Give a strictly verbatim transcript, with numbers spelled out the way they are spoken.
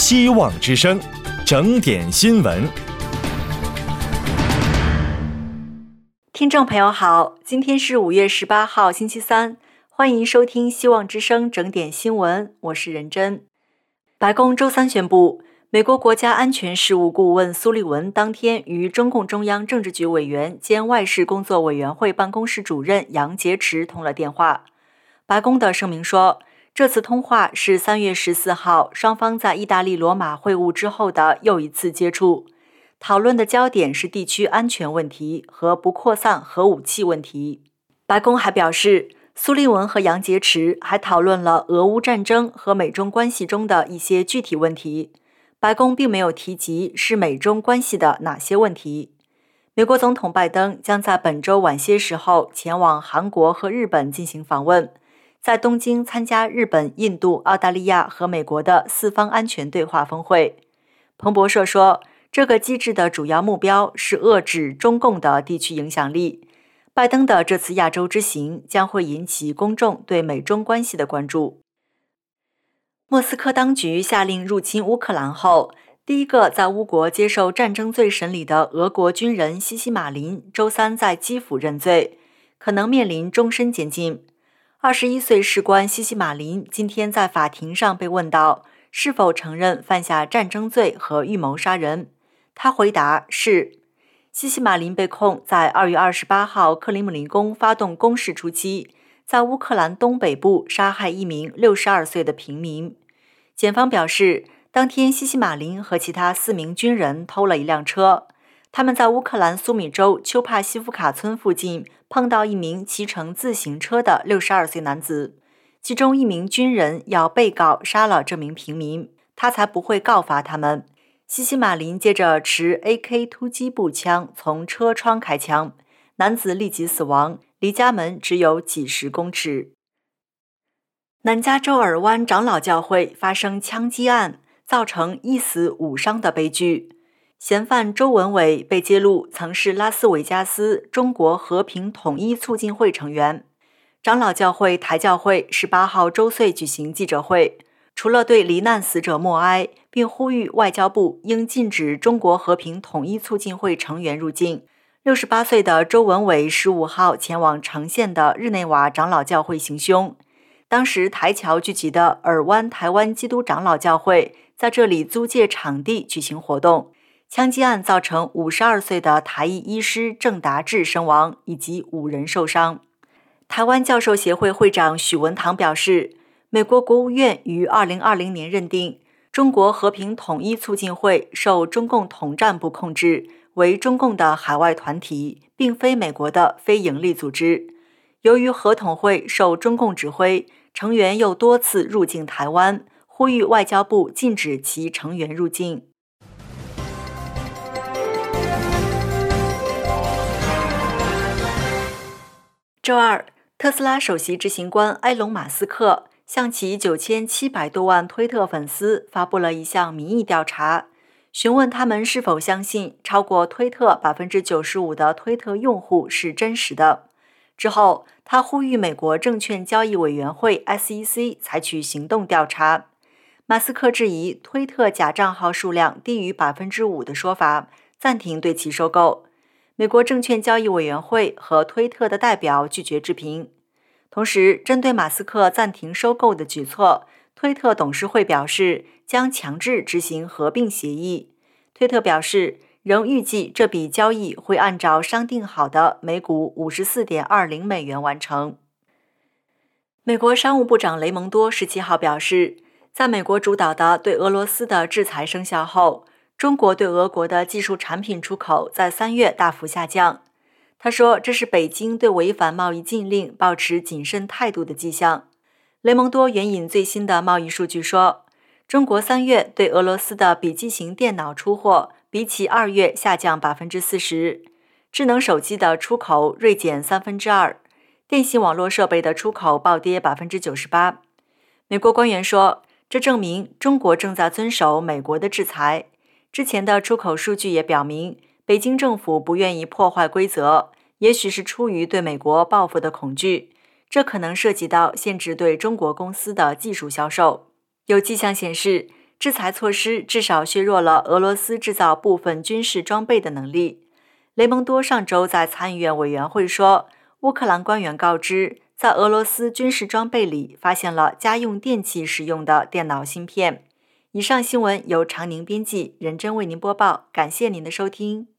希望之声，整点新闻。 听众朋友好，今天是五月十八号星期三，欢迎收听希望之声整点新闻，我是任真。白宫周三宣布，美国国家安全事务顾问苏利文当天与中共中央政治局委员兼外事工作委员会办公室主任杨洁篪通了电话。白宫的声明说，这次通话是三月十四号双方在意大利罗马会晤之后的又一次接触，讨论的焦点是地区安全问题和不扩散核武器问题。白宫还表示，苏利文和杨洁篪还讨论了俄乌战争和美中关系中的一些具体问题。白宫并没有提及是美中关系的哪些问题。美国总统拜登将在本周晚些时候前往韩国和日本进行访问，在东京参加日本、印度、澳大利亚和美国的四方安全对话峰会。彭博社说，这个机制的主要目标是遏制中共的地区影响力。拜登的这次亚洲之行将会引起公众对美中关系的关注。莫斯科当局下令入侵乌克兰后，第一个在乌国接受战争罪审理的俄国军人西西马林周三在基辅认罪，可能面临终身监禁。二十一岁士官西西马林今天在法庭上被问到是否承认犯下战争罪和预谋杀人，他回答是。西西马林被控在二月二十八号克里姆林宫发动攻势初期，在乌克兰东北部杀害一名六十二岁的平民。检方表示，当天西西马林和其他四名军人偷了一辆车，他们在乌克兰苏米州丘帕西夫卡村附近碰到一名骑乘自行车的六十二岁男子，其中一名军人要被告杀了这名平民，他才不会告发他们。西西马林接着持 A K 突击步枪从车窗开枪，男子立即死亡，离家门只有几十公尺。南加州尔湾长老教会发生枪击案，造成一死五伤的悲剧。嫌犯周文伟被揭露曾是拉斯维加斯中国和平统一促进会成员。长老教会台教会十八号周岁举行记者会，除了对罹难死者默哀，并呼吁外交部应禁止中国和平统一促进会成员入境。六十八岁的周文伟十五号前往城县的日内瓦长老教会行凶。当时台侨聚集的尔湾台湾基督长老教会在这里租借场地举行活动。枪击案造成五十二岁的台裔医师郑达志身亡，以及五人受伤。台湾教授协会会长许文堂表示，美国国务院于二零二零年认定中国和平统一促进会受中共统战部控制，为中共的海外团体，并非美国的非营利组织。由于合统会受中共指挥，成员又多次入境台湾，呼吁外交部禁止其成员入境。周二，特斯拉首席执行官埃隆·马斯克向其九千七百多万推特粉丝发布了一项民意调查，询问他们是否相信超过推特 百分之九十五 的推特用户是真实的。之后，他呼吁美国证券交易委员会 S E C 采取行动调查。马斯克质疑推特假账号数量低于 百分之五 的说法，暂停对其收购。美国证券交易委员会和推特的代表拒绝置评。同时，针对马斯克暂停收购的举措，推特董事会表示将强制执行合并协议。推特表示，仍预计这笔交易会按照商定好的每股 五十四点二零美元完成。美国商务部长雷蒙多十七号表示，在美国主导的对俄罗斯的制裁生效后，中国对俄国的技术产品出口在三月大幅下降。他说，这是北京对违反贸易禁令保持谨慎态度的迹象。雷蒙多援引最新的贸易数据说，中国三月对俄罗斯的笔记型电脑出货比起二月下降 百分之四十， 智能手机的出口锐减三分之二，电信网络设备的出口暴跌 百分之九十八。 美国官员说，这证明中国正在遵守美国的制裁。之前的出口数据也表明，北京政府不愿意破坏规则，也许是出于对美国报复的恐惧，这可能涉及到限制对中国公司的技术销售。有迹象显示， 制裁措施至少削弱了俄罗斯制造部分军事装备的能力。雷蒙多上周在参议院委员会说，乌克兰官员告知，在俄罗斯军事装备里发现了家用电器使用的电脑芯片。以上新闻由常宁编辑，任真为您播报，感谢您的收听。